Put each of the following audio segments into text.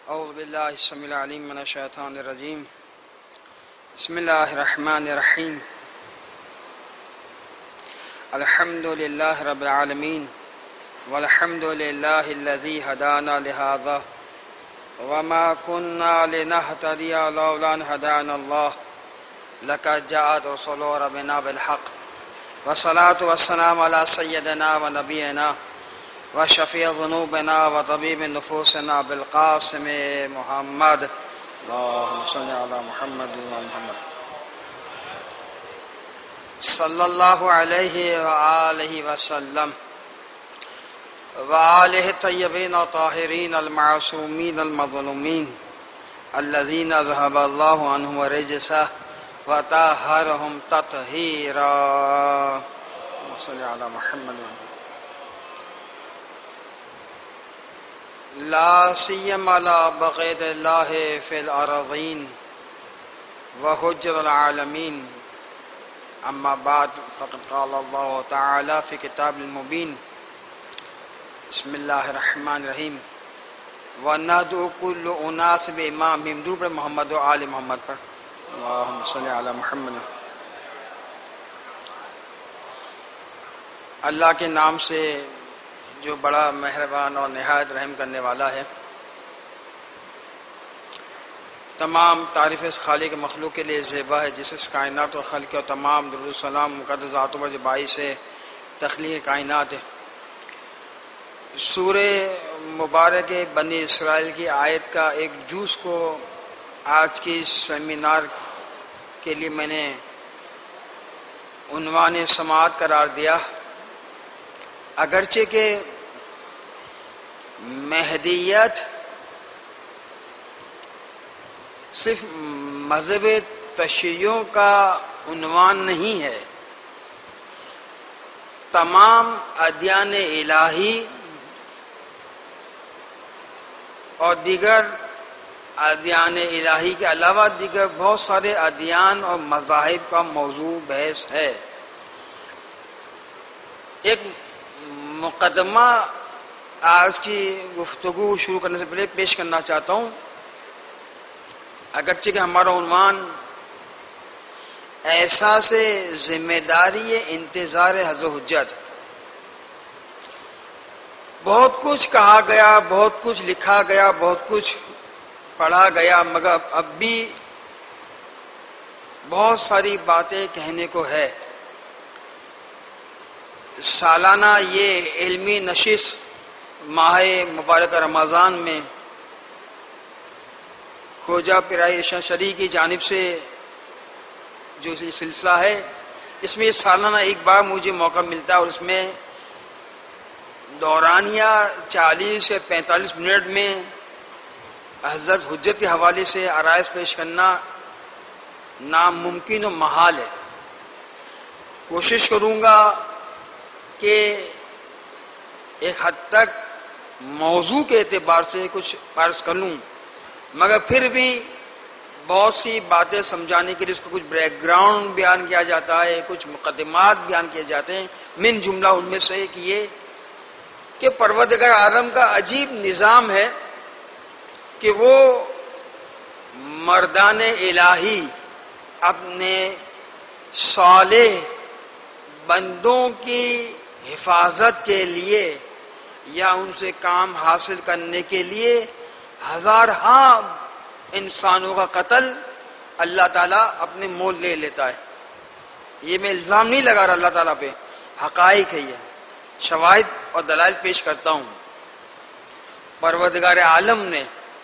اعوذ باللہ السمیع العلیم من الشیطان الرجیم بسم اللہ الرحمن الرحیم الحمد للہ رب العالمین والحمد للہ الذی ہدانا لہذا وما كنا لنهتدي لولا ان هدانا الله لقد جاءت رسل ربنا بالحق والصلاة والسلام على سيدنا ونبينا وشفيع ذنوبنا وطبيب نفوسنا بالقاسم محمد اللهم صل على محمد وعلى محمد صلى الله عليه وآله وسلم وآله الطيبين الطاهرين المعصومين المظلومين الذين ذهب الله عنهم الرجس وطهرهم تطهيرا صل على محمد لا سيما على بقية الله في الأرضين وحجر العالمين أما بعد فقد قال الله تعالى في كتاب المبين بسم الله الرحمن الرحیم وَنَدْعُ كُلُّ أُنَاسٍ بِإِمَامِهِمْ درود پر محمد و آل محمد پر اللہم صلی علی محمد. اللہ کے نام سے جو بڑا مہربان اور نہایت رحم کرنے والا ہے. تمام تعریف اس خالق مخلوق کے لیے زیبا ہے جس اس کائنات و خلق اور تمام درود و سلام مقدس ذات و باعث سے تخلیق کائنات ہے. سورہ مبارک بنی اسرائیل کی آیت کا ایک جز کو آج کی سیمینار کے لیے میں نے عنوان سماعت قرار دیا. اگرچہ کہ مہدیت صرف مذہب تشیعوں کا عنوان نہیں ہے، تمام ادیان الہی اور دیگر ادیان الہی کے علاوہ دیگر بہت سارے ادیان اور مذاہب کا موضوع بحث ہے. ایک مقدمہ آج کی گفتگو شروع کرنے سے پہلے پیش کرنا چاہتا ہوں. اگرچہ کہ ہمارا عنوان احساس ذمہ داری انتظار حض حجت، بہت کچھ کہا گیا، بہت کچھ لکھا گیا، بہت کچھ پڑھا گیا، مگر اب بھی بہت ساری باتیں کہنے کو ہے. سالانہ یہ علمی نشست ماہ مبارک رمضان میں خوجہ پیرائی ارشاد شریع کی جانب سے جو سلسلہ ہے، اس میں سالانہ ایک بار مجھے موقع ملتا ہے اور اس میں دورانیہ 40 سے 45 منٹ میں حضرت حجت کے حوالے سے عرائض پیش کرنا ناممکن و محال ہے. کوشش کروں گا کہ ایک حد تک موضوع کے اعتبار سے کچھ عرض کر لوں، مگر پھر بھی بہت سی باتیں سمجھانے کے لیے اس کو کچھ بیک گراؤنڈ بیان کیا جاتا ہے، کچھ مقدمات بیان کیے جاتے ہیں. من جملہ ان میں سے ایک یہ کہ پروردگار عالم کا عجیب نظام ہے کہ وہ مردان الہی اپنے صالح بندوں کی حفاظت کے لیے یا ان سے کام حاصل کرنے کے لیے ہزارہا انسانوں کا قتل اللہ تعالیٰ اپنے مول لے لیتا ہے. یہ میں الزام نہیں لگا رہا اللہ تعالیٰ پہ، حقائق ہے، یہ شواہد اور دلائل پیش کرتا ہوں. پروردگار عالم نے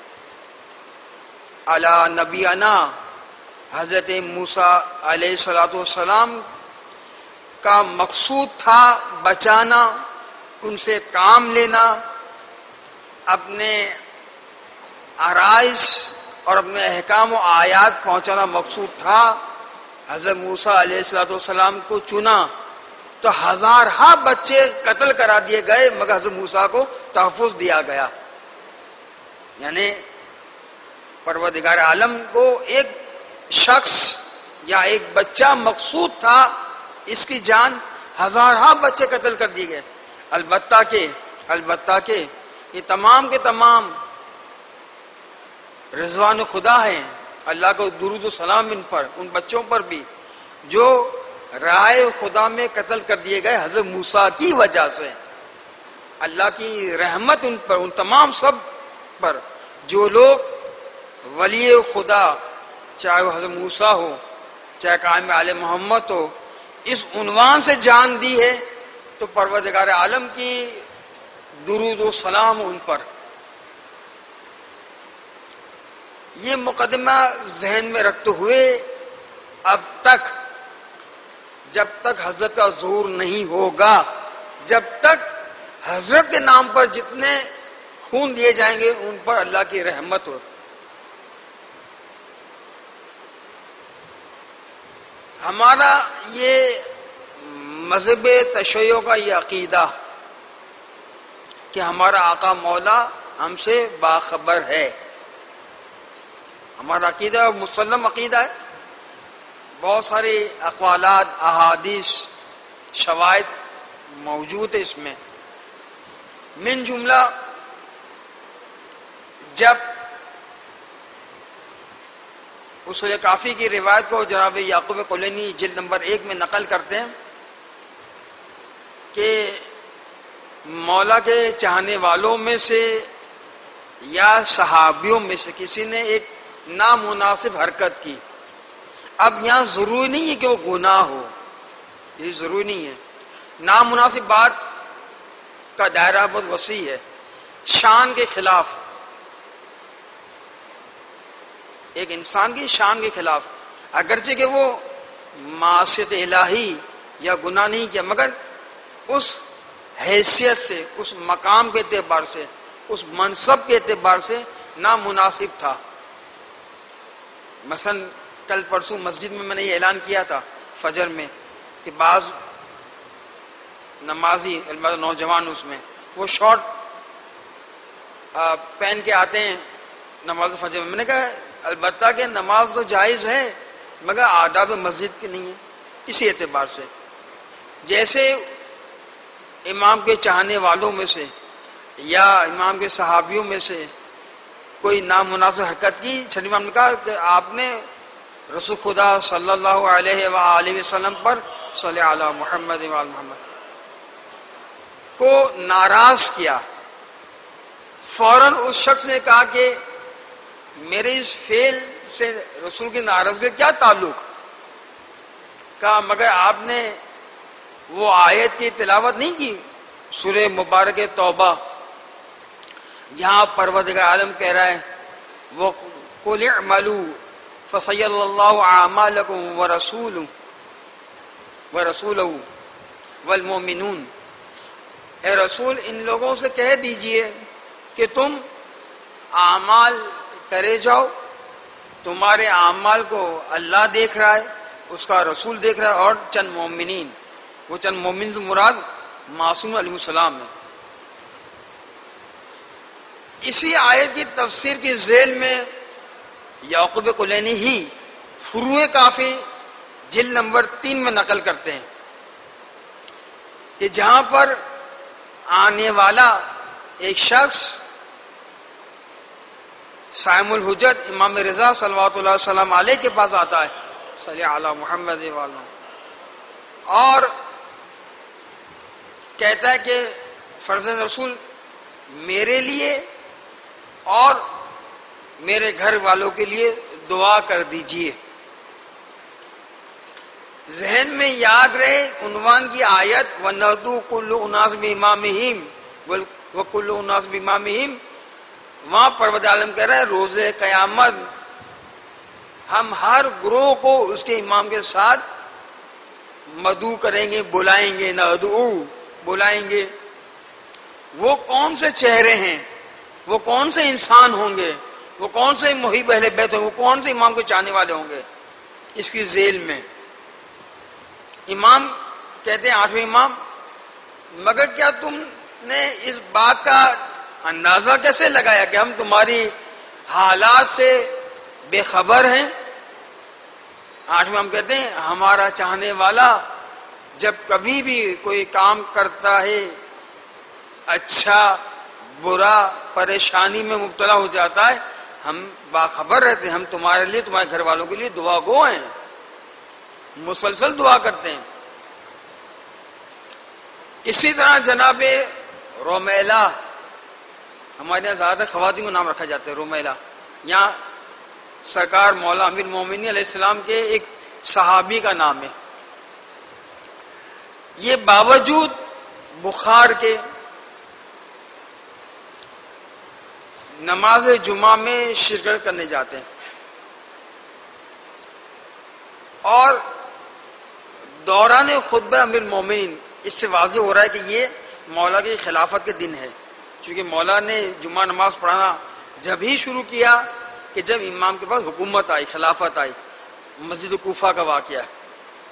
علی نبینا حضرت موسیٰ علیہ السلام کا مقصود تھا بچانا، ان سے کام لینا، اپنے عرائض اور اپنے احکام و آیات پہنچانا مقصود تھا. حضرت موسیٰ علیہ السلام کو چنا تو ہزارہا بچے قتل کرا دیے گئے، مگر حضرت موسیٰ کو تحفظ دیا گیا. یعنی پروردگار عالم کو ایک شخص یا ایک بچہ مقصود تھا، اس کی جان ہزارہا بچے قتل کر دیے گئے. البتہ کہ یہ تمام کے تمام رضوان خدا ہیں، اللہ کو درود و سلام ان پر، ان بچوں پر بھی جو رائے خدا میں قتل کر دیے گئے حضرت موسیٰ کی وجہ سے۔ اللہ کی رحمت ان پر، ان تمام سب پر جو لوگ ولی خدا، چاہے وہ حضرت موسیٰ ہو، چاہے قائم آل محمد ہو، اس عنوان سے جان دی ہے، تو پروردگار عالم کی درود و سلام ان پر۔ یہ مقدمہ ذہن میں رکھتے ہوئے اب تک، جب تک حضرت کا ظہور نہیں ہوگا، جب تک حضرت کے نام پر جتنے خون دیے جائیں گے ان پر اللہ کی رحمت ہو۔ ہمارا یہ مذہب تشیع کا یہ عقیدہ کہ ہمارا آقا مولا ہم سے باخبر ہے، ہمارا عقیدہ مسلم عقیدہ ہے۔ بہت سارے اقوالات، احادیث، شواہد موجود ہے اس میں۔ من جملہ جب اصول کافی کی روایت کو جناب یعقوب کلینی جلد نمبر 1 میں نقل کرتے ہیں کہ مولا کے چاہنے والوں میں سے یا صحابیوں میں سے کسی نے ایک نامناسب حرکت کی۔ اب یہاں ضروری نہیں ہے کہ وہ گناہ ہو، یہ ضروری نہیں ہے۔ نامناسب بات کا دائرہ بہت وسیع ہے۔ شان کے خلاف، ایک انسان کی شان کے خلاف، اگرچہ کہ وہ معصیت الہی یا گناہ نہیں کیا، مگر اس حیثیت سے، اس مقام کے اعتبار سے، اس منصب کے اعتبار سے نامناسب تھا۔ مثلا کل پرسوں مسجد میں نے یہ اعلان کیا تھا فجر میں کہ بعض نمازی نوجوان اس میں وہ شارٹ پہن کے آتے ہیں نماز فجر میں نے کہا البتہ کہ نماز تو جائز ہے مگر آداب مسجد کی نہیں ہے۔ اسی اعتبار سے جیسے امام کے چاہنے والوں میں سے یا امام کے صحابیوں میں سے کوئی نامناسب حرکت کی، چھٹی امام نے کہا کہ آپ نے رسول خدا صلی اللہ علیہ وآلہ وسلم پر صلی علی محمد وآل محمد کو ناراض کیا۔ فوراً اس شخص نے کہا کہ میرے اس فعل سے رسول کی ناراضگی کیا تعلق؟ کہا مگر آپ نے وہ آیت کی تلاوت نہیں کی سورہ مبارک توبہ جہاں پروردگار عالم کہہ رہا ہے وَقُلِ اعْمَلُوا فَسَيَّرَ اللَّهُ أَعْمَالَكُمْ وَرَسُولُهُ وَالْمُؤْمِنُونَ۔ اے رسول ان لوگوں سے کہہ دیجئے کہ تم اعمال کرے جاؤ، تمہارے اعمال کو اللہ دیکھ رہا ہے، اس کا رسول دیکھ رہا ہے، اور چند مومنین، وہ چند مومن سے مراد معصوم علیہ السلام ہے۔ اسی آیت کی تفسیر کی ذیل میں یعقوب کلینی ہی فروع کافی جلد نمبر 3 میں نقل کرتے ہیں کہ جہاں پر آنے والا ایک شخص صائم الحجت امام رضا صلوات اللہ وسلم علیہ کے پاس آتا ہے صلی علی محمد وآلہ، اور کہتا ہے کہ فرزند رسول میرے لیے اور میرے گھر والوں کے لیے دعا کر دیجئے۔ ذہن میں یاد رہے عنوان کی آیت وَنَدْعُو كُلُّ أُنَاسٍ بِإِمَامِهِمْ وَكُلُّ أُنَاسٍ بِإِمَامِهِمْ، وہاں پروردگار عالم کہہ رہا ہے روز قیامت ہم ہر گروہ کو اس کے امام کے ساتھ مدعو کریں گے، بلائیں گے، ندعو بلائیں گے۔ وہ کون سے چہرے ہیں، وہ کون سے انسان ہوں گے، وہ کون سے محب اہل بیت ہوں گے، وہ کون سے امام کے چاہنے والے ہوں گے؟ اس کی ذیل میں امام کہتے ہیں 8ویں امام مگر کیا تم نے اس بات کا اندازہ کیسے لگایا کہ ہم تمہاری حالات سے بے خبر ہیں؟ 8ویں امام کہتے ہیں ہمارا چاہنے والا جب کبھی بھی کوئی کام کرتا ہے اچھا برا پریشانی میں مبتلا ہو جاتا ہے ہم باخبر رہتے ہیں، ہم تمہارے لیے، تمہارے گھر والوں کے لیے دعا گو ہیں، مسلسل دعا کرتے ہیں۔ اسی طرح جناب رومیلا، ہمارے یہاں زیادہ خواتین کو نام رکھا جاتا ہے رومیلا، یہاں سرکار مولا امیر المومنین علیہ السلام کے ایک صحابی کا نام ہے۔ یہ باوجود بخار کے نماز جمعہ میں شرکت کرنے جاتے ہیں، اور دوران خطبہ امیر المومنین اس سے واضح ہو رہا ہے کہ یہ مولا کی خلافت کے دن ہے، چونکہ مولا نے جمعہ نماز پڑھانا جب ہی شروع کیا کہ جب امام کے پاس حکومت آئی، خلافت آئی۔ مسجد کوفہ کا واقعہ ہے۔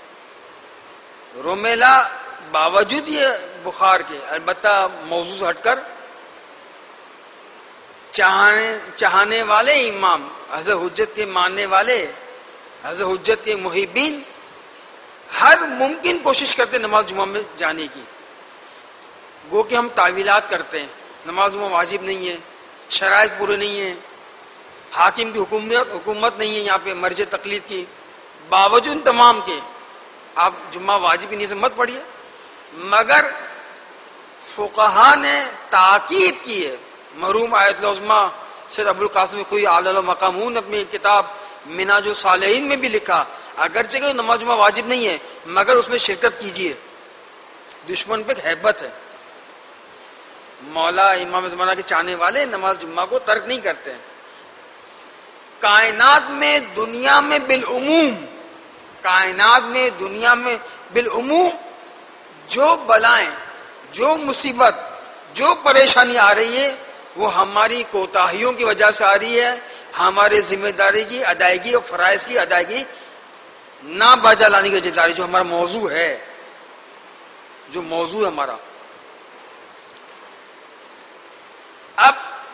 رومیلا باوجود یہ بخار کے، البتہ موضوع سے ہٹ کر، چاہنے والے امام، حضرت حجت کے ماننے والے، حضرت حجت کے محبین ہر ممکن کوشش کرتے ہیں نماز جمعہ میں جانے کی۔ گو کہ ہم تعویلات کرتے ہیں، نماز جمعہ واجب نہیں ہے، شرائط پورے نہیں ہیں، حاکم کی حکومت نہیں ہے یہاں پہ، مرج تقلید کی، باوجود تمام کے آپ جمعہ واجب کی نیت سے مت پڑھیے۔ مگر فقہا نے تاکید کی ہے، مرحوم آیت العظمیٰ سید ابو القاسم خوئی اعلی المقامون نے اپنی کتاب منہاج الصالحین میں بھی لکھا، اگرچہ کہ نماز جمعہ واجب نہیں ہے مگر اس میں شرکت کیجیے، دشمن پہ ایک ہیبت ہے۔ مولا امام زمانہ کے چاہنے والے نماز جمعہ کو ترک نہیں کرتے ہیں۔ کائنات میں، دنیا میں بالعموم، کائنات میں، دنیا میں بالعموم جو بلائیں، جو مصیبت، جو پریشانی آ رہی ہے وہ ہماری کوتاہیوں کی وجہ سے آ رہی ہے، ہمارے ذمہ داری کی ادائیگی اور فرائض کی ادائیگی نہ باجا لانے کی وجہ سے آ رہی ہے، جو ہمارا موضوع ہے، جو موضوع ہے ہمارا۔ اب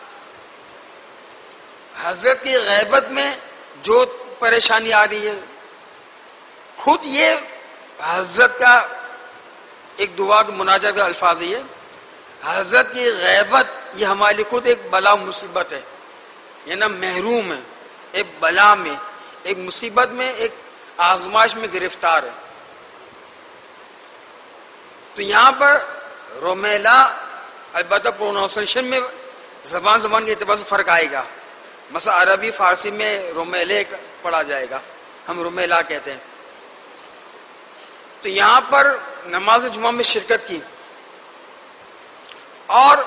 حضرت کی غیبت میں جو پریشانی آ رہی ہے، خود یہ حضرت کا ایک دعا کی مناجات کا الفاظ ہے، حضرت کی غیبت یہ ہمارے لیے خود ایک بلا مصیبت ہے، یہ نا محروم ہے، ایک بلا میں، ایک مصیبت میں، ایک آزمائش میں گرفتار ہے۔ تو یہاں پر رومیلا، البتہ پروناؤنسیشن میں زبان کے اعتبار سے فرق آئے گا، مثلا عربی فارسی میں رومیلے پڑھا جائے گا، ہم رومیلا کہتے ہیں۔ تو یہاں پر نماز جمعہ میں شرکت کی، اور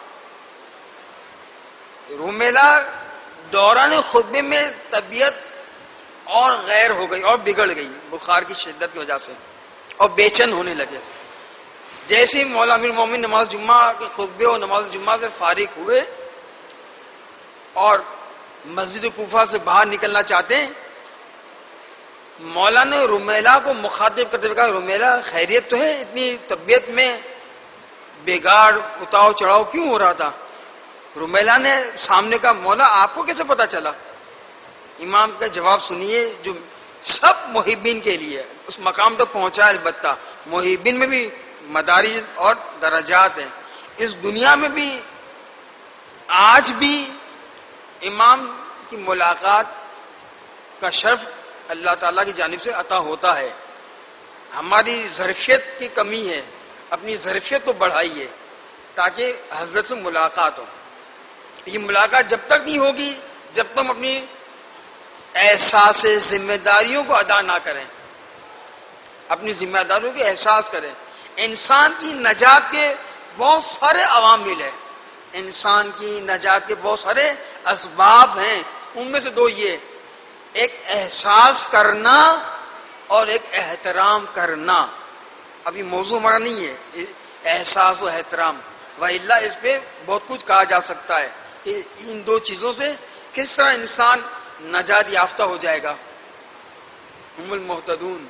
رومیلا دوران خطبے میں طبیعت اور غیر ہو گئی اور بگڑ گئی بخار کی شدت کی وجہ سے، اور بے چین ہونے لگے۔ جیسے ہی مولا امیر المومنین نماز جمعہ کے خطبے اور نماز جمعہ سے فارغ ہوئے اور مسجد کوفہ سے باہر نکلنا چاہتے ہیں، مولا نے رومیلا کو مخاطب کرتے ہوئے کہا، رومیلا خیریت تو ہے؟ اتنی طبیعت میں بگاڑ، اتاؤ چڑھاؤ کیوں ہو رہا تھا؟ رومیلا نے سامنے کہا، مولا آپ کو کیسے پتا چلا؟ امام کا جواب سنیے جو سب محبین کے لیے اس مقام تک پہنچا ہے۔ البتہ محبین میں بھی مدارج اور درجات ہیں، اس دنیا میں بھی آج بھی امام کی ملاقات کا شرف اللہ تعالیٰ کی جانب سے عطا ہوتا ہے۔ ہماری ظرفیت کی کمی ہے، اپنی ظرفیت کو بڑھائیے تاکہ حضرت سے ملاقات ہو۔ یہ ملاقات جب تک نہیں ہوگی جب تک ہم اپنی احساس ذمہ داریوں کو ادا نہ کریں، اپنی ذمہ داریوں کے احساس کریں۔ انسان کی نجات کے بہت سارے عوامل ہیں، انسان کی نجات کے بہت سارے اسباب ہیں، ان میں سے دو یہ، ایک احساس کرنا اور ایک احترام کرنا۔ ابھی موضوع ہمارا نہیں ہے احساس و احترام، وإلا اس پہ بہت کچھ کہا جا سکتا ہے کہ ان دو چیزوں سے کس طرح انسان نجات یافتہ ہو جائے گا۔ ہم المہتدون۔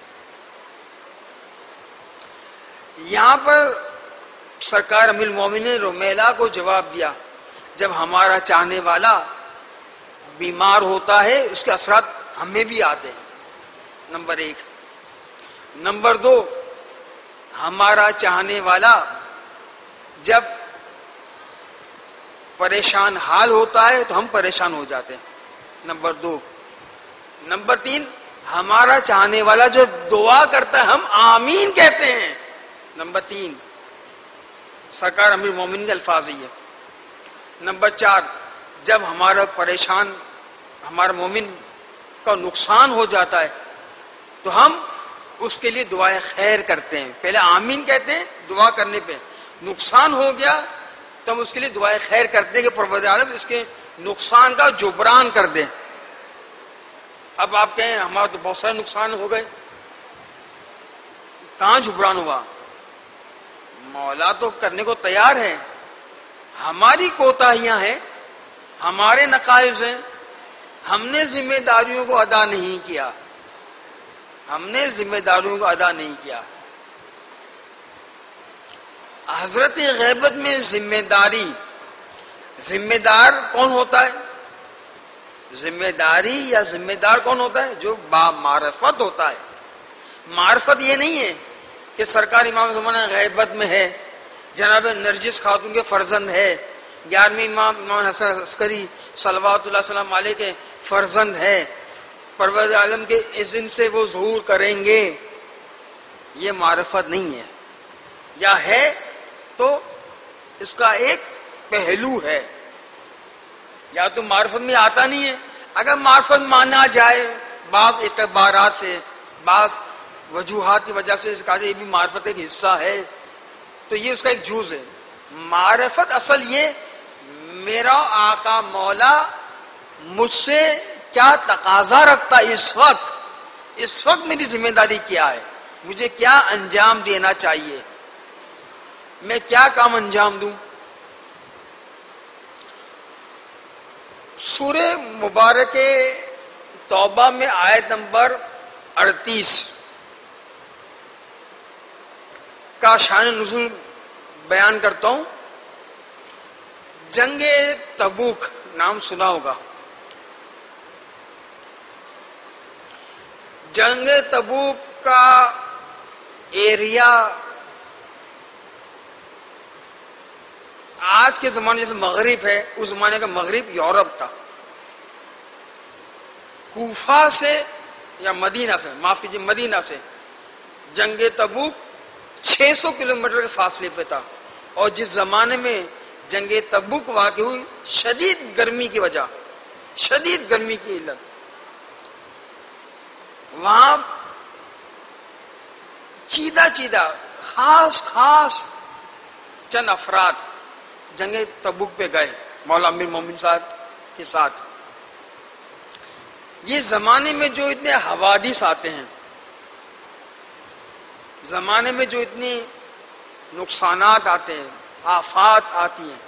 یہاں پر سرکار امیر المومنین نے رومیلا کو جواب دیا، جب ہمارا چاہنے والا بیمار ہوتا ہے اس کے اثرات ہمیں بھی آتے ہیں، نمبر ایک۔ نمبر دو، ہمارا چاہنے والا جب پریشان حال ہوتا ہے تو ہم پریشان ہو جاتے ہیں، نمبر 2۔ نمبر 3، ہمارا چاہنے والا جو دعا کرتا ہے ہم آمین کہتے ہیں۔ نمبر 3، سرکار امیر مومن کے الفاظ ہی ہے۔ نمبر 4، جب ہمارا پریشان ہمارا مومن کا نقصان ہو جاتا ہے تو ہم اس کے لیے دعائیں خیر کرتے ہیں، پہلے آمین کہتے ہیں، دعا کرنے پہ نقصان ہو گیا تو ہم اس کے لیے دعائیں خیر کرتے ہیں کہ پروردگار عالم اس کے نقصان کا جبران کر دیں۔ اب آپ کہیں ہمارا تو بہت سارے نقصان ہو گئے، کہاں جبران ہوا؟ مولا تو کرنے کو تیار ہے، ہماری کوتاہیاں ہیں، ہمارے نقائص ہیں، ہم نے ذمہ داریوں کو ادا نہیں کیا، ہم نے ذمہ داریوں کو ادا نہیں کیا۔ حضرت غیبت میں ذمہ دار کون ہوتا ہے؟ ذمہ داری یا ذمہ دار کون ہوتا ہے؟ جو با معرفت ہوتا ہے۔ معرفت یہ نہیں ہے کہ سرکار امام زمانہ غیبت میں ہے، جناب نرجس خاتون کے فرزند ہے، 11ویں امام حسن عسکری صلوات اللہ وسلم علیہ کے فرزند ہے، پروردگار عالم کے اذن سے وہ ظہور کریں گے، یہ معرفت نہیں ہے۔ یا ہے تو اس کا ایک پہلو ہے، یا تو معرفت میں آتا نہیں ہے۔ اگر معرفت مانا جائے بعض اعتبارات سے، بعض وجوہات کی وجہ سے کہا جائے یہ بھی معرفت ایک حصہ ہے، تو یہ اس کا ایک جز ہے۔ معرفت اصل یہ میرا آقا مولا مجھ سے کیا تقاضا رکھتا ہے، اس وقت میری ذمہ داری کیا ہے، مجھے کیا انجام دینا چاہیے، میں کیا کام انجام دوں۔ سورہ مبارک توبہ میں آیت نمبر 38 کا شان نزول بیان کرتا ہوں۔ جنگ تبوک نام سنا ہوگا۔ جنگ تبوک کا ایریا آج کے زمانے جیسے مغرب ہے، اس زمانے کا مغرب یورپ تھا۔ کوفہ سے یا مدینہ سے، معاف کیجیے مدینہ سے جنگ تبوک 600 کلومیٹر کے فاصلے پہ تھا، اور جس زمانے میں جنگ تبوک واقع ہوئی شدید گرمی کی وجہ، شدید گرمی کی علت، وہاں چیدہ خاص چند افراد جنگ تبوک پہ گئے مولا امیر مومن صاحب کے ساتھ۔ یہ زمانے میں جو اتنے حوادث آتے ہیں، زمانے میں جو اتنی نقصانات آتے ہیں، آفات آتی ہیں،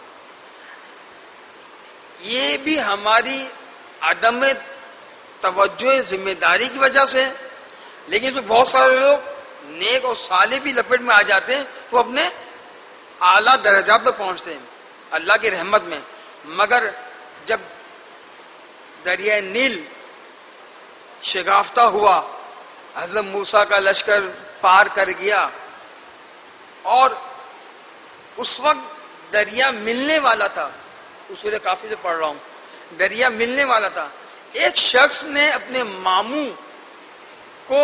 یہ بھی ہماری عدم توجہ ذمہ داری کی وجہ سے، لیکن اس میں بہت سارے لوگ نیک اور صالح بھی لپیٹ میں آ جاتے ہیں، وہ اپنے اعلیٰ درجات پہ پہنچتے ہیں اللہ کی رحمت میں۔ مگر جب دریائے نیل شگافتہ ہوا، حضرت موسیٰ کا لشکر پار کر گیا، اور اس وقت دریا ملنے والا تھا، اصول کافی سے پڑھ رہا ہوں، دریا ملنے والا تھا، ایک شخص نے اپنے ماموں کو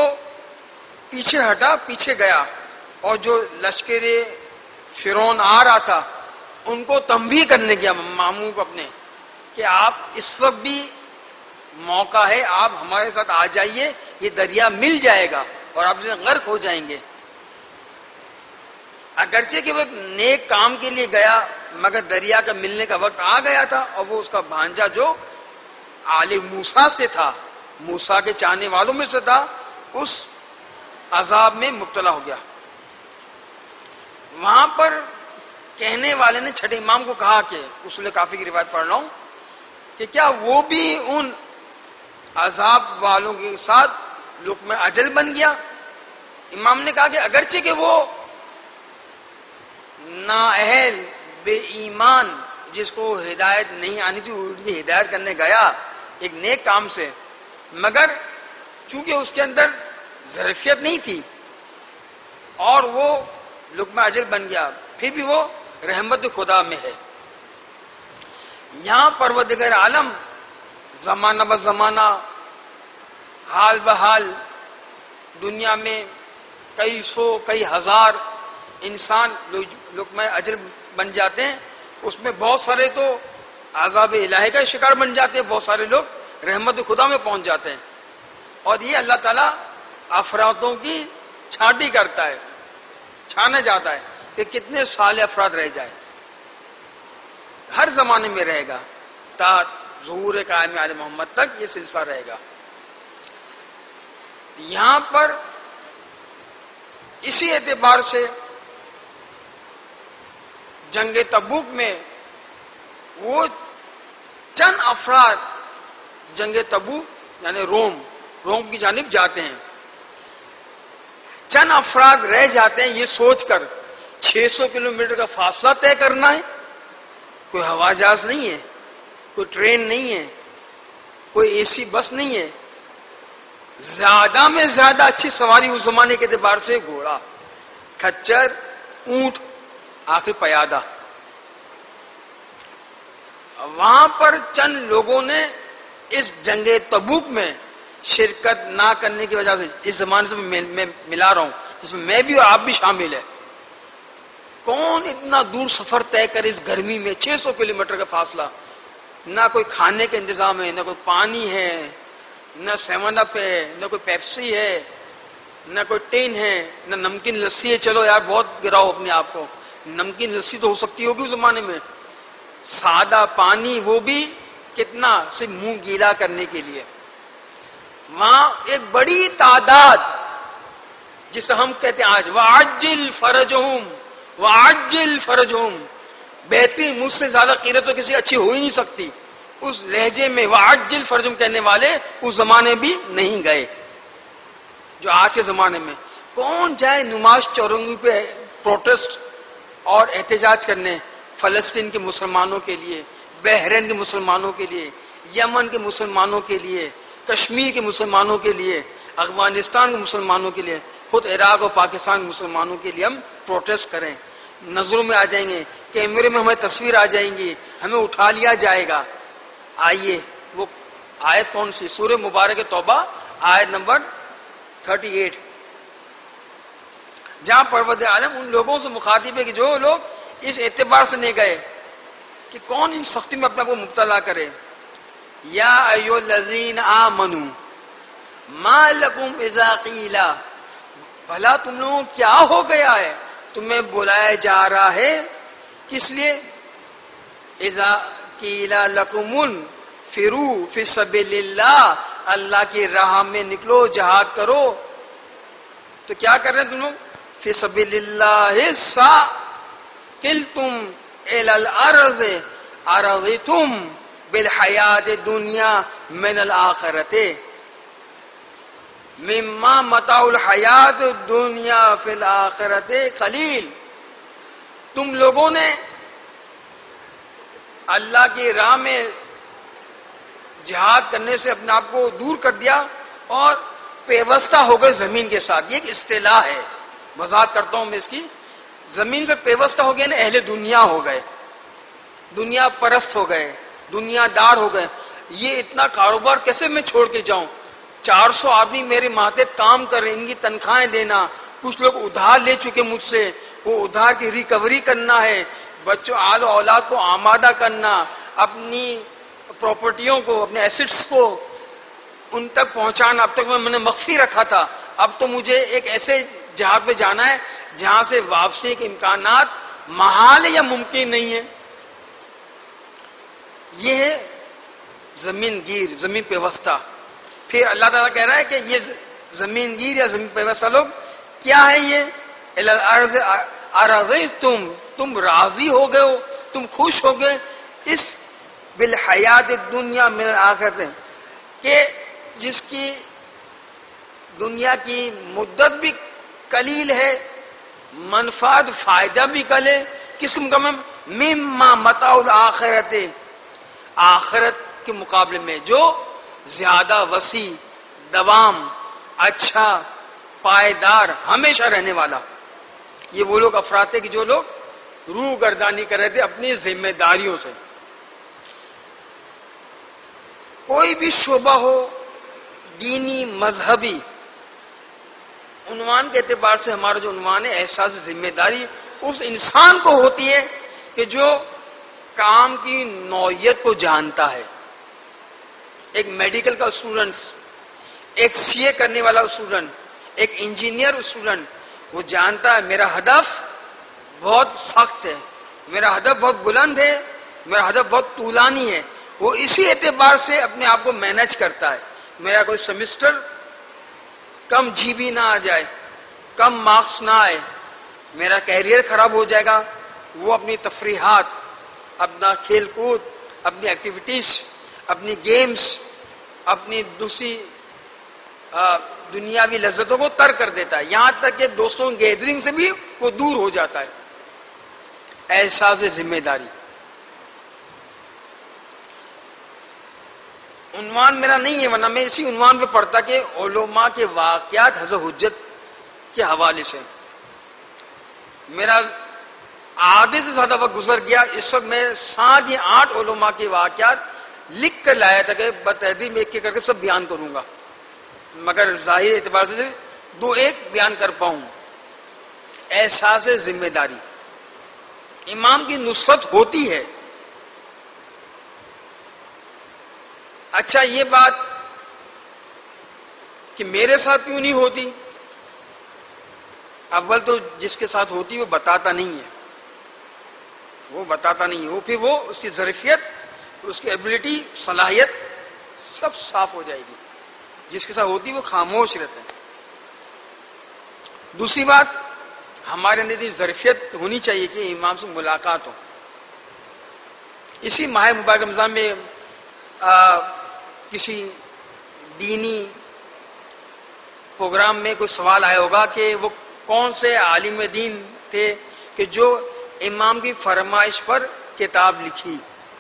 پیچھے گیا، اور جو لشکر فرعون آ رہا تھا ان کو تنبیہ کرنے گیا، ماموں کو اپنے، کہ آپ اس وقت بھی موقع ہے، آپ ہمارے ساتھ آ جائیے، یہ دریا مل جائے گا اور آپ جو غرق ہو جائیں گے۔ اگرچہ کہ وہ ایک نیک کام کے لیے گیا، مگر دریا کا ملنے کا وقت آ گیا تھا، اور وہ اس کا بھانجا جو آل موسیٰ سے تھا، موسیٰ کے چاہنے والوں میں سے تھا، اس عذاب میں مبتلا ہو گیا۔ وہاں پر کہنے والے نے چھٹے امام کو کہا کہ اصول کافی کی روایت پڑھ رہا ہوں کہ کیا وہ بھی ان عذاب والوں کے ساتھ لقمہ اجل بن گیا؟ امام نے کہا کہ اگرچہ کہ وہ نااہل بے ایمان جس کو ہدایت نہیں آنی تھی ان کی ہدایت کرنے گیا ایک نیک کام سے، مگر چونکہ اس کے اندر ظرفیت نہیں تھی اور وہ لقمہ اجل بن گیا، پھر بھی وہ رحمت خدا میں ہے۔ یہاں پروردگار عالم زمانہ ب زمانہ حال بحال دنیا میں کئی سو کئی ہزار انسان لوگ میں اجر بن جاتے ہیں. اس میں بہت سارے تو عذاب الہی کا شکار بن جاتے ہیں, بہت سارے لوگ رحمت خدا میں پہنچ جاتے ہیں. اور یہ اللہ تعالیٰ افرادوں کی چھانٹی کرتا ہے, چھانا جاتا ہے کہ کتنے صالح افراد رہ جائے. ہر زمانے میں رہے گا, تا ظہور قائم آل محمد تک یہ سلسلہ رہے گا. یہاں پر اسی اعتبار سے جنگ تبوک میں وہ چند افراد جنگ تبوک یعنی روم کی جانب جاتے ہیں. چند افراد رہ جاتے ہیں یہ سوچ کر 600 کلومیٹر کا فاصلہ طے کرنا ہے. کوئی ہوائی جہاز نہیں ہے, کوئی ٹرین نہیں ہے, کوئی اے سی بس نہیں ہے. زیادہ میں زیادہ اچھی سواری اس زمانے کے اعتبار سے گھوڑا, کھچر, اونٹ, آخر پیادہ. وہاں پر چند لوگوں نے اس جنگ تبوک میں شرکت نہ کرنے کی وجہ سے, اس زمانے سے میں ملا رہا ہوں جس میں میں بھی اور آپ بھی شامل ہے. کون اتنا دور سفر طے کرے اس گرمی میں, 600 کلومیٹر کا فاصلہ, نہ کوئی کھانے کا انتظام ہے, نہ کوئی پانی ہے, نہ 7 اپ ہے, نہ کوئی پیپسی ہے, نہ کوئی ٹین ہے, نہ نمکین لسی ہے. چلو یار بہت گراؤ اپنے آپ کو, نمکین لسی تو ہو سکتی ہوگی اس زمانے میں. سادہ پانی, وہ بھی کتنا, صرف منہ گیلا کرنے کے لیے. وہاں ایک بڑی تعداد جسے ہم کہتے ہیں آج وعجل فرجہم, وعجل فرجہم, بہترین مجھ سے زیادہ قیرت تو کسی اچھی ہو ہی نہیں سکتی. اس لہجے میں وعجل فرجہم کہنے والے اس زمانے بھی نہیں گئے جو آج کے زمانے میں. کون جائے نماز چورنگی پہ پروٹسٹ اور احتجاج کرنے, فلسطین کے مسلمانوں کے لیے, بحرین کے مسلمانوں کے لیے, یمن کے مسلمانوں کے لیے, کشمیر کے مسلمانوں کے لیے, افغانستان کے مسلمانوں کے لیے, خود عراق اور پاکستان کے مسلمانوں کے لیے ہم پروٹیسٹ کریں. نظروں میں آ جائیں گے, کیمرے میں ہمیں تصویر آ جائیں گی, ہمیں اٹھا لیا جائے گا. آئیے وہ آیت کون سی, سورہ مبارک توبہ آیت نمبر 38, جہاں پروردگار عالم ان لوگوں سے مخاطب ہے کہ جو لوگ اس اعتبار سے نہیں گئے کہ کون ان سختی میں اپنے کو مبتلا کرے. یا ایھا الذین آمنوا ما لکم اذا قیل, بھلا تم لوگوں کیا ہو گیا ہے تمہیں بلایا جا رہا ہے, کس لیے, اذا قیل لکم انفروا فی سبیل اللہ, اللہ کی راہ میں نکلو, جہاد کرو. تو کیا کر رہے ہیں تم لوگ, فی سبیل اللہ ثاقلتم الی الارض ارضیتم بالحیات الدنیا من الآخرت مما متاع الحیات الدنیا فی الآخرت قلیل. تم لوگوں نے اللہ کی راہ میں جہاد کرنے سے اپنے آپ کو دور کر دیا اور پیوستہ ہو گئے زمین کے ساتھ. یہ ایک اصطلاح ہے, وضاحت کرتا ہوں میں اس کی. زمین سے پیوستہ ہو گئے نا, اہل دنیا ہو گئے, دنیا پرست ہو گئے, دنیا دار ہو گئے. یہ اتنا کاروبار کیسے میں چھوڑ کے جاؤں, 400 آدمی میرے ماتحت کام کر رہے ہیں, ان کی تنخواہیں دینا, کچھ لوگ ادھار لے چکے مجھ سے, وہ ادھار کی ریکوری کرنا ہے, بچوں آل و اولاد کو آمادہ کرنا, اپنی پراپرٹیوں کو, اپنے ایسٹس کو ان تک پہنچانا. اب تک میں نے مخفی رکھا تھا, اب تو مجھے ایک ایسے جہاز پہ جانا ہے جہاں سے واپسی کے امکانات محال یا ممکن نہیں ہے. یہ ہے زمین گیر, زمین پیوستہ. پھر اللہ تعالیٰ کہہ رہا ہے کہ یہ زمین گیر یا زمین پیوستہ لوگ کیا ہے, یہ الارض ارضیتم, تم راضی ہو گئے ہو, تم خوش ہو گئے اس بالحیات الدنیا من الآخرت, کہ جس کی دنیا کی مدت بھی قلیل ہے, منفعت فائدہ بھی کل ہے. کس مقام میں, مما متاع الآخرت, آخرت کے مقابلے میں جو زیادہ وسیع, دوام, اچھا, پائیدار, ہمیشہ رہنے والا. یہ وہ لوگ افراد تھے کہ جو لوگ روح گردانی کر رہے تھے اپنی ذمہ داریوں سے. کوئی بھی شعبہ ہو، دینی مذہبی، عنوان کے اعتبار سے ہمارا جو عنوان ہے احساس ذمہ داری اس انسان کو ہوتی ہے کہ جو کام کی نوعیت کو جانتا ہے. ایک میڈیکل کا اسٹوڈنٹ، ایک سی اے کرنے والا اسٹوڈنٹ، ایک انجینئر اسٹوڈنٹ، وہ جانتا ہے میرا ہدف بہت سخت ہے، میرا ہدف بہت بلند ہے، میرا ہدف بہت طولانی ہے. وہ اسی اعتبار سے اپنے آپ کو مینج کرتا ہے. میرا کوئی سیمسٹر کم جی بی نہ آ جائے، کم مارکس نہ آئے، میرا کیریئر خراب ہو جائے گا. وہ اپنی تفریحات، اپنا کھیل کود، اپنی ایکٹیویٹیز، اپنی گیمز، اپنی دوسری دنیاوی لذتوں کو ترک کر دیتا ہے. یہاں تک کہ دوستوں کی گیدرنگ سے بھی وہ دور ہو جاتا ہے. احساس ذمہ داری. عنوان میرا نہیں ہے، ورنہ میں اسی عنوان پہ پڑھتا کہ علماء کے واقعات حضرت حجت کے حوالے سے. میرا آدھے سے زیادہ وقت گزر گیا. اس وقت میں 7 یا 8 علماء کے واقعات لکھ کر لایا تھا کہ بتحریر میں ایک ایک کر کے سب بیان کروں گا، مگر ظاہر اعتبار سے 2-1 بیان کر پاؤں. احساس ذمہ داری. امام کی نصرت ہوتی ہے. اچھا یہ بات کہ میرے ساتھ کیوں نہیں ہوتی؟ اول تو جس کے ساتھ ہوتی وہ بتاتا نہیں ہے، وہ بتاتا نہیں ہے. وہ پھر وہ اس کی ظرفیت، اس کی ایبلٹی، صلاحیت سب صاف ہو جائے گی. جس کے ساتھ ہوتی وہ خاموش رہتے ہیں. دوسری بات، ہمارے اندر ظرفیت ہونی چاہیے کہ امام سے ملاقات ہو. اسی ماہ مبارک رمضان میں کسی دینی پروگرام میں کوئی سوال آیا ہوگا کہ وہ کون سے عالم دین تھے کہ جو امام کی فرمائش پر کتاب لکھی.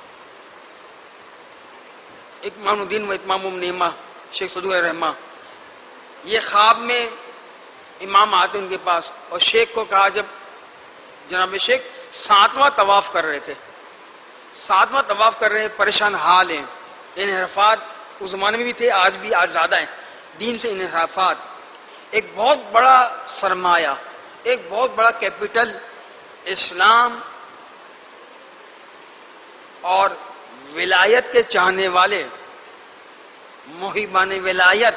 اکمام الدین و اتمام النعمہ شیخ صدوق رحمہ. یہ خواب میں امام آتے ان کے پاس اور شیخ کو کہا، جب جناب شیخ 7واں طواف کر رہے تھے، 7واں طواف کر رہے ہیں، پریشان حال ہیں، انحرافات اس زمانے میں بھی تھے، آج بھی، آج زیادہ ہیں، دین سے انحرافات. ایک بہت بڑا سرمایہ، ایک بہت بڑا کیپٹل اسلام اور ولایت کے چاہنے والے محبان ولایت،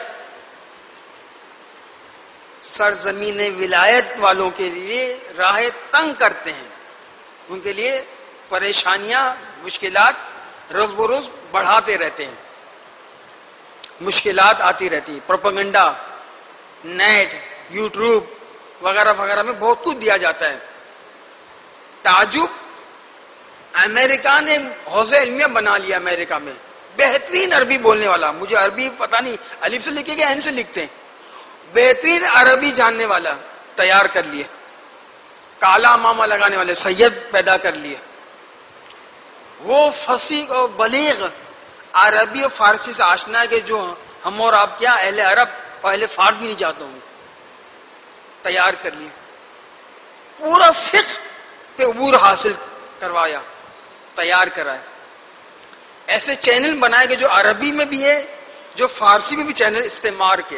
سرزمین ولایت والوں کے لیے راہ تنگ کرتے ہیں. ان کے لیے پریشانیاں، مشکلات روز بروز بڑھاتے رہتے ہیں. مشکلات آتی رہتی. پروپیگنڈا، نیٹ، یوٹیوب وغیرہ وغیرہ میں بہت کچھ دیا جاتا ہے. تعجب، امریکہ نے حوزہ علمیہ بنا لیا. امریکہ میں بہترین عربی بولنے والا، مجھے عربی پتہ نہیں الف سے لکھے گا این سے لکھتے ہیں، بہترین عربی جاننے والا تیار کر لیے. کالا ماما لگانے والے سید پیدا کر لیے. وہ فصیح اور بلیغ عربی اور فارسی سے آشنا ہے کہ جو ہم اور آپ کیا اہل عرب اور اہل فارس بھی نہیں جاتا ہوں. تیار کر لیے. پورا فقہ پہ عبور حاصل کروایا، تیار کرائے. ایسے چینل بنائے کہ جو عربی میں بھی ہے، جو فارسی میں بھی چینل استعمال کے.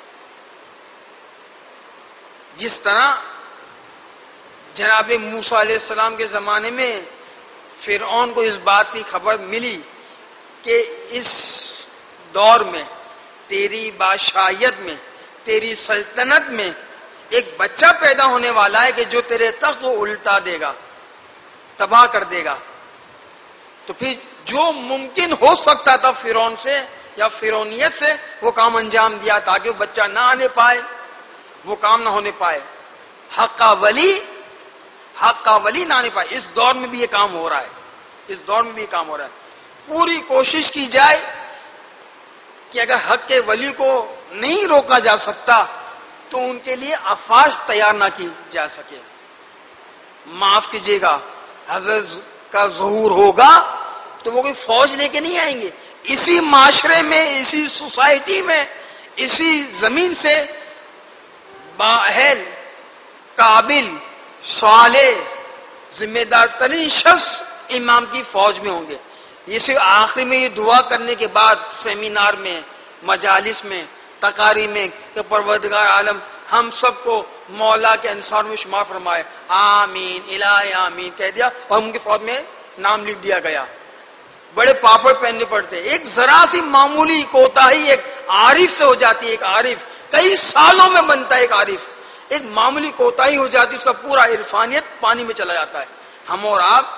جس طرح جناب موسیٰ علیہ السلام کے زمانے میں فرعون کو اس بات کی خبر ملی کہ اس دور میں، تیری بادشاہیت میں، تیری سلطنت میں ایک بچہ پیدا ہونے والا ہے کہ جو تیرے تخت کو الٹا دے گا، تباہ کر دے گا. تو پھر جو ممکن ہو سکتا تھا فرعون سے یا فرعونیت سے، وہ کام انجام دیا تاکہ وہ بچہ نہ آنے پائے، وہ کام نہ ہونے پائے. حق کا ولی نہ آنے پائے. اس دور میں بھی یہ کام ہو رہا ہے. اس دور میں بھی یہ کام ہو رہا ہے. پوری کوشش کی جائے کہ اگر حق کے ولی کو نہیں روکا جا سکتا تو ان کے لیے افواج تیار نہ کی جا سکے. معاف کیجیے گا، حضرت کا ظہور ہوگا تو وہ کوئی فوج لے کے نہیں آئیں گے. اسی معاشرے میں، اسی سوسائٹی میں، اسی زمین سے بااہل، قابل، صالح، ذمہ دار ترین شخص امام کی فوج میں ہوں گے. یہ صرف آخری میں یہ دعا کرنے کے بعد سیمینار میں، مجالس میں، تقاری میں کہ پروردگار عالم ہم سب کو مولا کے انصار میں شمار فرمائے، آمین الہی آمین کہہ دیا اور ان کے فوج میں نام لکھ دیا گیا. بڑے پاپڑ پہننے پڑتے. ایک ذرا سی معمولی کوتاہی ایک عارف سے ہو جاتی ہے. ایک عارف کئی سالوں میں بنتا ہے. ایک عارف ایک معمولی کوتاہی ہو جاتی ہے، اس کا پورا عرفانیت پانی میں چلا جاتا ہے. ہم اور آپ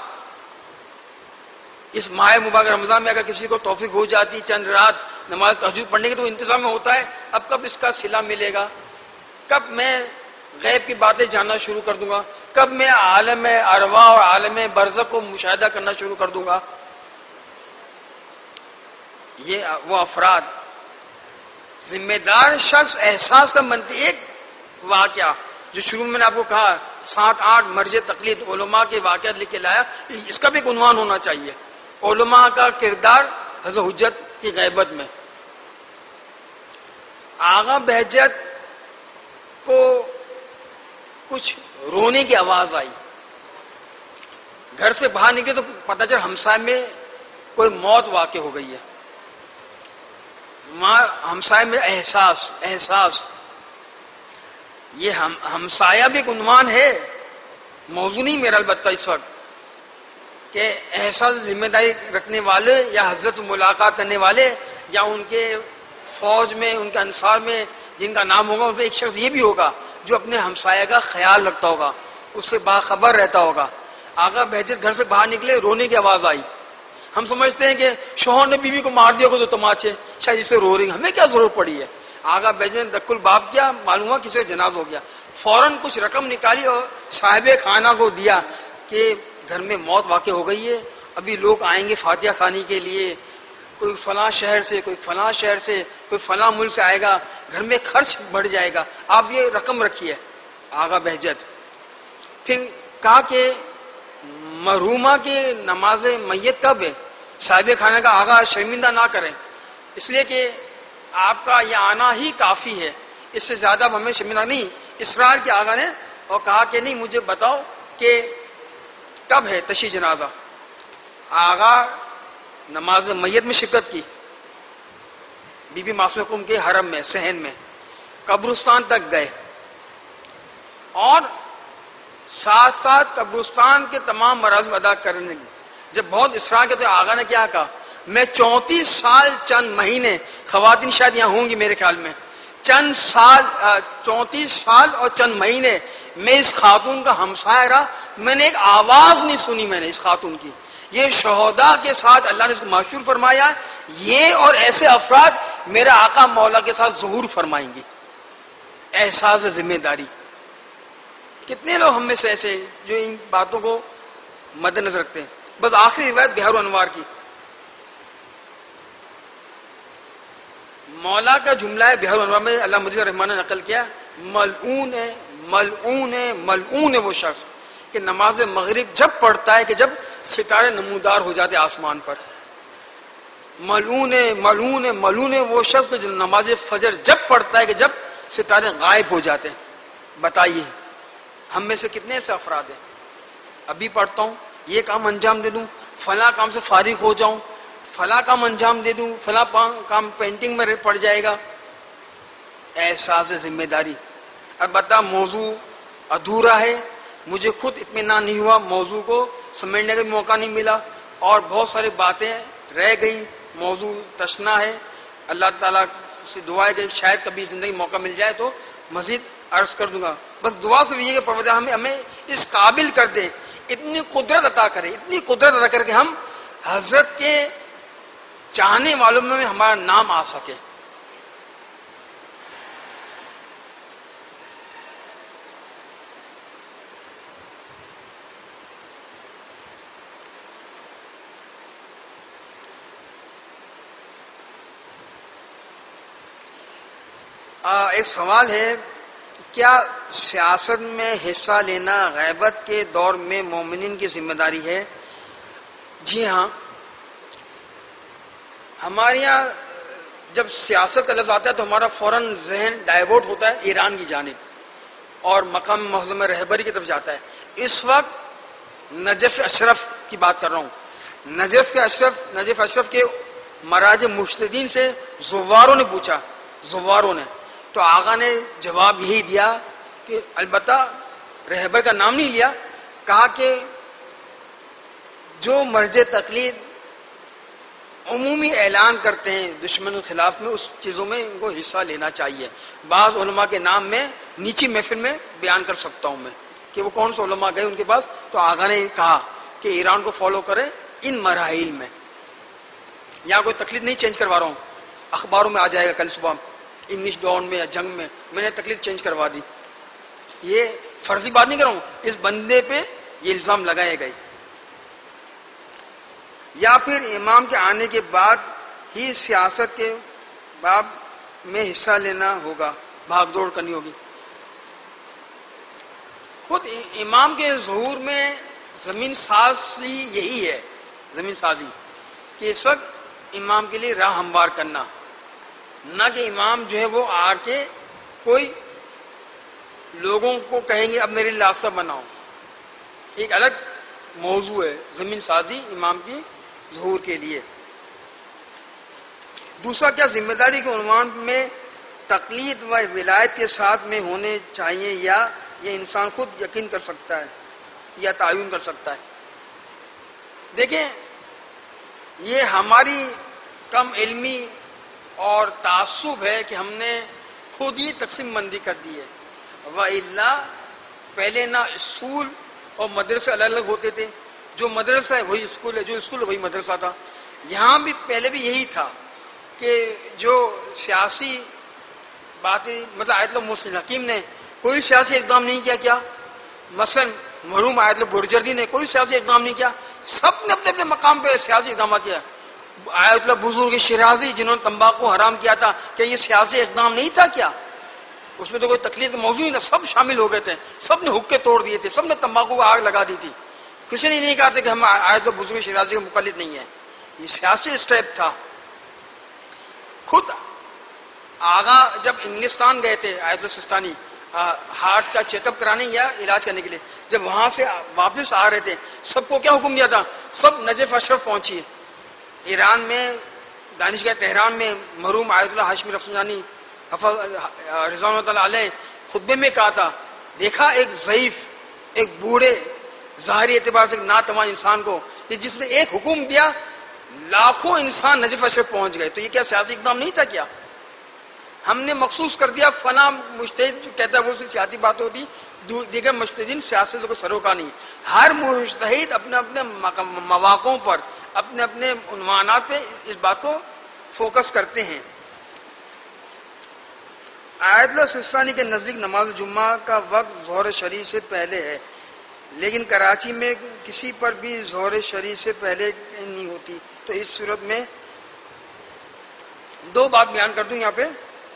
اس ماہ مبارک رمضان میں اگر کسی کو توفیق ہو جاتی چند رات نماز تہجد پڑھنے کی تو انتظام میں ہوتا ہے اب کب اس کا صلہ ملے گا، کب میں غیب کی باتیں جاننا شروع کر دوں گا، کب میں عالم ارواح اور عالم برزخ کو مشاہدہ کرنا شروع کر دوں گا. یہ وہ افراد ذمہ دار شخص احساس کا منتی. ایک واقعہ جو شروع میں نے آپ کو کہا 7-8 مرج تقلید علماء کے واقعات لکھ کے لایا، اس کا بھی ایک عنوان ہونا چاہیے، علماء کا کردار حضرت حجت کی غیبت میں. آغا بہجت کو کچھ رونے کی آواز آئی، گھر سے باہر نکلے تو پتہ چلا ہمسائے میں کوئی موت واقع ہو گئی ہے. ہمسائے میں احساس یہ ہمسایہ بھی ایک عنوان ہے، موضوع نہیں میرا البتہ اس وقت، کہ احساس ذمہ داری رکھنے والے یا حضرت سے ملاقات کرنے والے یا ان کے فوج میں ان کے انصار میں جن کا نام ہوگا اس میں ایک شخص یہ بھی ہوگا جو اپنے ہمسایہ کا خیال رکھتا ہوگا، اس سے باخبر رہتا ہوگا. آغا بہجت گھر سے باہر نکلے، رونے کی آواز آئی. ہم سمجھتے ہیں کہ شوہر نے بیوی کو مار دیا کو تو تماچے شاید اسے رو رہی، ہمیں کیا ضرورت پڑی ہے. آغا بہجت نے دک الباب کیا، معلوم ہوا کسی کا جنازہ ہو گیا، فوراً کچھ رقم نکالی اور صاحب خانہ کو دیا کہ گھر میں موت واقع ہو گئی ہے، ابھی لوگ آئیں گے فاتحہ خوانی کے لیے، کوئی فلاں شہر سے، کوئی فلاں شہر سے، کوئی فلاں ملک سے آئے گا، گھر میں خرچ بڑھ جائے گا، آپ یہ رقم رکھیے. آغا بہجت پھر کہا کہ مرحومہ کی نماز میت کب ہے؟ صاحب خانہ کا آغا شرمندہ نہ کریں، اس لیے کہ آپ کا یہ آنا ہی کافی ہے، اس سے زیادہ اب ہمیں شرمندہ نہیں. اصرار کیا آغا نے اور کہا کہ نہیں مجھے بتاؤ کہ کب ہے تشییع جنازہ. آغا نماز میت میں شرکت کی، بی بی معصومہ قم کے حرم میں صحن میں قبرستان تک گئے اور ساتھ ساتھ قبرستان کے تمام مراسم ادا کرنے. جب بہت اصرار کیا تو آغا نے کیا کہا، میں 34 سال چند مہینے، خواتین شاید یہاں ہوں گی میرے خیال میں، 34 سال اور چند مہینے میں اس خاتون کا ہمسایہ رہا، میں نے ایک آواز نہیں سنی میں نے اس خاتون کی. یہ شہداء کے ساتھ اللہ نے اس کو معشور فرمایا، یہ اور ایسے افراد میرا آقا مولا کے ساتھ ظہور فرمائیں گی. احساس ذمہ داری. کتنے لوگ ہم میں سے ایسے جو ان باتوں کو مد نظر رکھتے ہیں. بس آخری روایت بہار و انوار کی، مولا کا جملہ ہے بہار و انوار میں، اللہ مجید الرحمٰن نے نقل کیا، ملعون ہے ملعون ہے ملعون ہے وہ شخص کہ نماز مغرب جب پڑھتا ہے کہ جب ستارے نمودار ہو جاتے آسمان پر. ملعون ہے ملعون ہے ملعون ہے وہ شخص جو نماز فجر جب پڑھتا ہے کہ جب ستارے غائب ہو جاتے ہیں. بتائیے ہم میں سے کتنے ایسے افراد ہیں، ابھی پڑھتا ہوں یہ کام انجام دے دوں، فلاں کام سے فارغ ہو جاؤں، فلاں کام انجام دے دوں، فلاں کام پینٹنگ میں پڑ جائے گا. احساس ذمہ داری. البتہ موضوع ادھورا ہے، مجھے خود اطمینان نہیں ہوا، موضوع کو سمجھنے کا موقع نہیں ملا اور بہت ساری باتیں رہ گئیں، موضوع تشنا ہے. اللہ تعالیٰ سے دعا ہے کہ شاید کبھی زندگی موقع مل جائے تو مزید عرض کر دوں گا. بس دعا سے یہ کہ پروردگار ہمیں اس قابل کر دے، اتنی قدرت عطا کرے، اتنی قدرت عطا کر کے ہم حضرت کے چاہنے والوں میں ہمارا نام آ سکے. ایک سوال ہے، کیا سیاست میں حصہ لینا غیبت کے دور میں مومنین کی ذمہ داری ہے؟ جی ہاں، ہمارے یہاں جب سیاست کا لفظ آتا ہے تو ہمارا فوراً ذہن ڈائیورٹ ہوتا ہے ایران کی جانب اور مقام معظم رہبری کی طرف جاتا ہے. اس وقت نجف اشرف کی بات کر رہا ہوں. نجف اشرف کے مراج مجتہدین سے زواروں نے پوچھا، زواروں نے، تو آقا نے جواب یہی دیا کہ البتہ رہبر کا نام نہیں لیا، کہا کہ جو مرج تقلید عمومی اعلان کرتے ہیں دشمن کے خلاف میں، اس چیزوں میں ان کو حصہ لینا چاہیے. بعض علماء کے نام میں نیچی محفل میں بیان کر سکتا ہوں میں کہ وہ کون سے علماء گئے ان کے پاس. تو آقا نے کہا کہ ایران کو فالو کرے ان مراحل میں. یہاں کوئی تقلید نہیں چینج کروا رہا ہوں، اخباروں میں آ جائے گا کل صبح انگلش ڈاؤن میں یا جنگ میں نے تقلید چینج کروا دی. یہ فرضی بات نہیں کر رہا ہوں، اس بندے پہ یہ الزام لگائے گئے. یا پھر امام کے آنے کے بعد ہی سیاست کے باب میں حصہ لینا ہوگا، بھاگ دوڑ کرنی ہوگی. خود امام کے ظہور میں زمین سازی یہی ہے، زمین سازی کہ اس وقت امام کے لیے راہ ہموار کرنا، نہ کہ امام جو ہے وہ آ کے کوئی لوگوں کو کہیں گے اب میرے لیے راستہ بناؤ. ایک الگ موضوع ہے زمین سازی امام کی ظہور کے لیے. دوسرا، کیا ذمہ داری کے عنوان میں تقلید و ولایت کے ساتھ میں ہونے چاہیے یا یہ انسان خود یقین کر سکتا ہے یا تعین کر سکتا ہے؟ دیکھیں، یہ ہماری کم علمی اور تعصب ہے کہ ہم نے خود ہی تقسیم بندی کر دی ہے. وَإِلَّا پہلے نہ اسکول اور مدرسے الگ الگ ہوتے تھے، جو مدرسہ ہے وہی اسکول ہے، جو اسکول ہے وہی مدرسہ تھا. یہاں بھی پہلے بھی یہی تھا کہ جو سیاسی باتیں، مطلب آیت اللہ محسن حکیم نے کوئی سیاسی اقدام نہیں کیا. کیا مثلا مرحوم آیت اللہ برجردی نے کوئی سیاسی اقدام نہیں کیا، سب نے اپنے اپنے مقام پہ سیاسی اقدامات کیا. آیت اللہ بزرگ شیرازی جنہوں نے تمباکو حرام کیا تھا، کہ یہ سیاسی اقدام نہیں تھا کیا؟ اس میں تو کوئی تقلید کا موضوع نہیں تھا، سب شامل ہو گئے تھے، سب نے حقے توڑ دیے تھے، سب نے تمباکو کو آگ لگا دی تھی. کسی نے نہیں کہا تھا کہ ہم آیت اللہ بزرگ شیرازی کے مقلد نہیں ہیں. یہ سیاسی اسٹیپ تھا. خود آغا جب انگلستان گئے تھے آیت اللہ سستانی ہارٹ کا چیک اپ کرانے یا علاج کرنے کے لیے، جب وہاں سے واپس آ رہے تھے سب کو کیا حکم دیا تھا؟ سب نجف اشرف پہنچیے. ایران میں دانشگاہ تہران میں مرحوم آیت اللہ ہاشمی رفسنجانی رضوان اللہ تعالی علیہ خطبے میں کہا تھا، دیکھا ایک ضعیف، ایک بوڑھے ظاہری اعتبار سے ناتوان انسان کو، کہ جس نے ایک حکم دیا لاکھوں انسان نجف اشرف پہنچ گئے. تو یہ کیا سیاسی اقدام نہیں تھا کیا؟ ہم نے مخصوص کر دیا فلاں مجتہد جو کہتا ہے وہ صرف سیاسی بات ہوتی، دیگر مجتہدین سیاست کو سروکار نہیں. ہر مجتہد اپنے اپنے مواقعوں پر اپنے اپنے عنوانات پہ اس بات کو فوکس کرتے ہیں. آیت اللہ سستانی کے نزدیک نماز جمعہ کا وقت ظہر شرعی سے پہلے ہے، لیکن کراچی میں کسی پر بھی ظہر شرعی سے پہلے نہیں ہوتی. تو اس صورت میں دو بات بیان کر دوں یہاں پہ.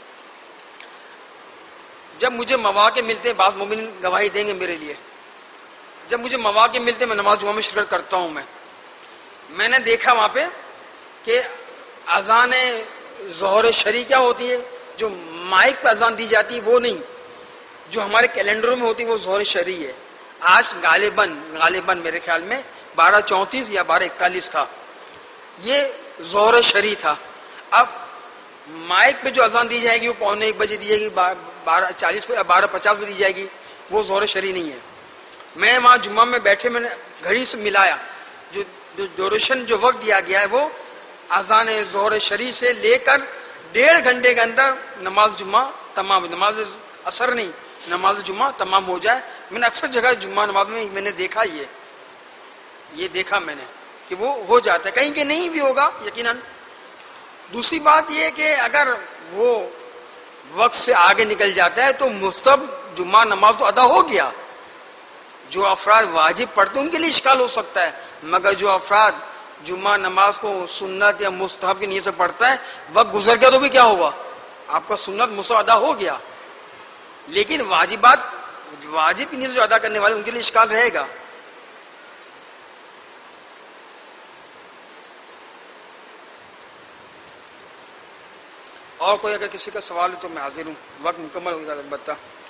جب مجھے مواقع ملتے ہیں، بعض مومن گواہی دیں گے میرے لیے، جب مجھے مواقع ملتے ہیں میں نماز جمعہ میں شرکت کرتا ہوں. میں نے دیکھا وہاں پہ کہ اذان ظہر شرعی کیا ہوتی ہے، جو مائک پہ اذان دی جاتی ہے وہ نہیں، جو ہمارے کیلنڈروں میں ہوتی ہے وہ ظہر شرعی ہے. آج غالباً میرے خیال میں 12:34 یا 12:41 تھا، یہ ظہر شرعی تھا. اب مائک پہ جو اذان دی جائے گی وہ 1:45 بجے دی جائے گی، 12:40 پہ یا 12:50 پہ دی جائے گی، وہ ظہر شرعی نہیں ہے. میں وہاں جمعہ میں بیٹھے میں نے گھڑی سے ملایا، جو ڈیوریشن جو وقت دیا گیا ہے وہ اذان ظہر شرعی سے لے کر 1.5 گھنٹے کے اندر نماز جمعہ تمام، نماز اثر نہیں، نماز جمعہ تمام ہو جائے. میں نے اکثر جگہ جمعہ نماز میں نے دیکھا، یہ دیکھا میں نے کہ وہ ہو جاتا ہے، کہیں کہ نہیں بھی ہوگا یقیناً. دوسری بات یہ کہ اگر وہ وقت سے آگے نکل جاتا ہے تو مستحب جمعہ نماز تو ادا ہو گیا. جو افراد واجب پڑھتے ہیں ان کے لیے اشکال ہو سکتا ہے، مگر جو افراد جمعہ نماز کو سنت یا مستحب کی نیت سے پڑھتا ہے، وقت گزر گیا تو بھی کیا ہوگا، آپ کا سنت مستحب ادا ہو گیا. لیکن واجب کی نیت سے جو ادا کرنے والے ان کے لیے اشکال رہے گا. اور کوئی اگر کسی کا سوال ہے تو میں حاضر ہوں، وقت مکمل ہوگا البتہ.